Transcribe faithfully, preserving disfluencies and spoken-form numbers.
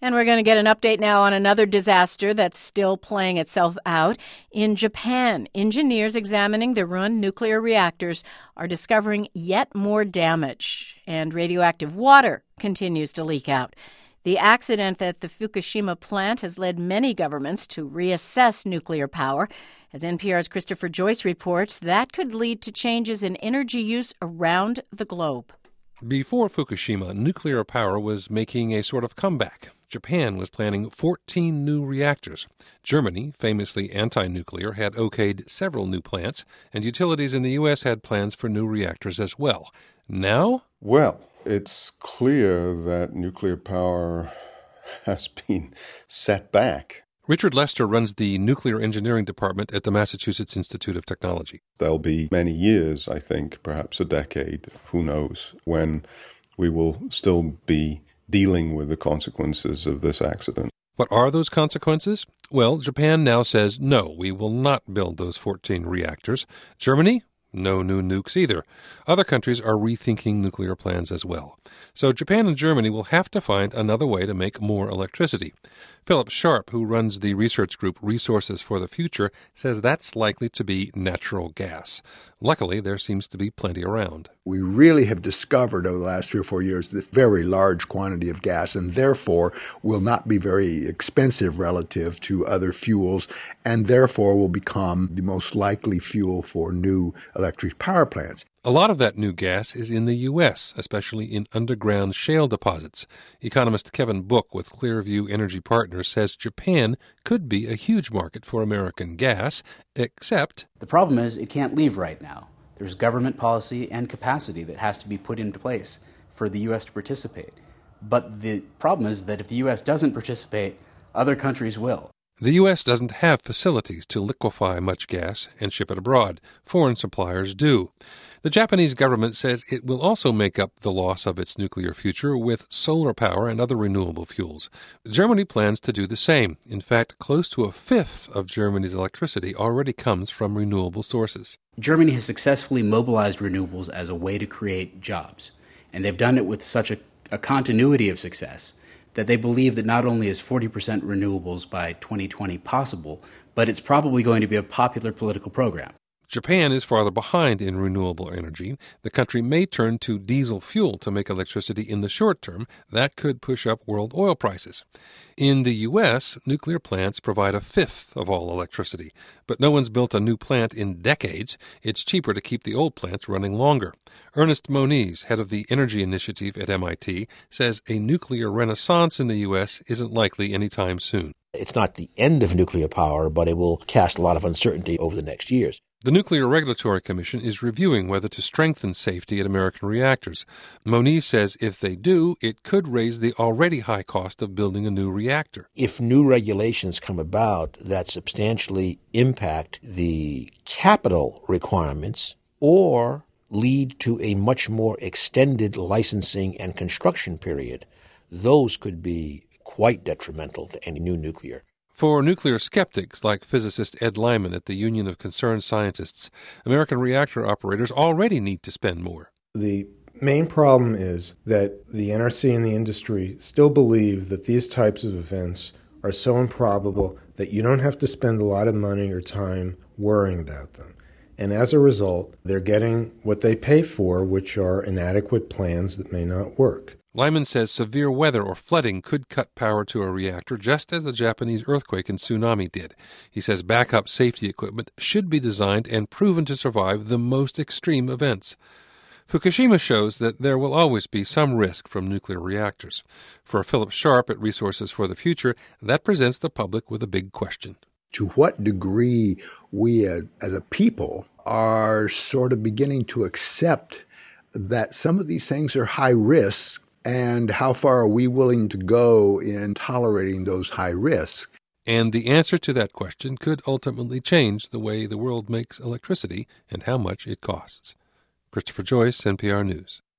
And we're going to get an update now on another disaster that's still playing itself out. In Japan, engineers examining the ruined nuclear reactors are discovering yet more damage, and radioactive water continues to leak out. The accident at the Fukushima plant has led many governments to reassess nuclear power. As N P R's Christopher Joyce reports, that could lead to changes in energy use around the globe. Before Fukushima, nuclear power was making a sort of comeback. Japan was planning fourteen new reactors. Germany, famously anti-nuclear, had okayed several new plants, and utilities in the U S had plans for new reactors as well. Now? Well, it's clear that nuclear power has been set back. Richard Lester runs the Nuclear Engineering Department at the Massachusetts Institute of Technology. There'll be many years, I think, perhaps a decade, who knows, when we will still be dealing with the consequences of this accident. What are those consequences? Well, Japan now says, no, we will not build those fourteen reactors. Germany? No new nukes either. Other countries are rethinking nuclear plans as well. So Japan and Germany will have to find another way to make more electricity. Philip Sharp, who runs the research group Resources for the Future, says that's likely to be natural gas. Luckily, there seems to be plenty around. We really have discovered over the last three or four years this very large quantity of gas, and therefore will not be very expensive relative to other fuels, and therefore will become the most likely fuel for new electric power plants. A lot of that new gas is in the U S, especially in underground shale deposits. Economist Kevin Book with Clearview Energy Partners says Japan could be a huge market for American gas, except... The problem is it can't leave right now. There's government policy and capacity that has to be put into place for the U S to participate. But the problem is that if the U S doesn't participate, other countries will. The U S doesn't have facilities to liquefy much gas and ship it abroad. Foreign suppliers do. The Japanese government says it will also make up the loss of its nuclear future with solar power and other renewable fuels. Germany plans to do the same. In fact, close to a fifth of Germany's electricity already comes from renewable sources. Germany has successfully mobilized renewables as a way to create jobs. And they've done it with such a, a continuity of success that they believe that not only is forty percent renewables by twenty twenty possible, but it's probably going to be a popular political program. Japan is farther behind in renewable energy. The country may turn to diesel fuel to make electricity in the short term. That could push up world oil prices. In the U S, nuclear plants provide a fifth of all electricity. But no one's built a new plant in decades. It's cheaper to keep the old plants running longer. Ernest Moniz, head of the Energy Initiative at M I T, says a nuclear renaissance in the U S isn't likely anytime soon. It's not the end of nuclear power, but it will cast a lot of uncertainty over the next years. The Nuclear Regulatory Commission is reviewing whether to strengthen safety at American reactors. Moniz says if they do, it could raise the already high cost of building a new reactor. If new regulations come about that substantially impact the capital requirements or lead to a much more extended licensing and construction period, those could be quite detrimental to any new nuclear. For nuclear skeptics like physicist Ed Lyman at the Union of Concerned Scientists, American reactor operators already need to spend more. The main problem is that the N R C and the industry still believe that these types of events are so improbable that you don't have to spend a lot of money or time worrying about them. And as a result, they're getting what they pay for, which are inadequate plans that may not work. Lyman says severe weather or flooding could cut power to a reactor, just as the Japanese earthquake and tsunami did. He says backup safety equipment should be designed and proven to survive the most extreme events. Fukushima shows that there will always be some risk from nuclear reactors. For Philip Sharp at Resources for the Future, that presents the public with a big question. To what degree we uh, as a people are sort of beginning to accept that some of these things are high risk, and how far are we willing to go in tolerating those high risks? And the answer to that question could ultimately change the way the world makes electricity and how much it costs. Christopher Joyce, N P R News.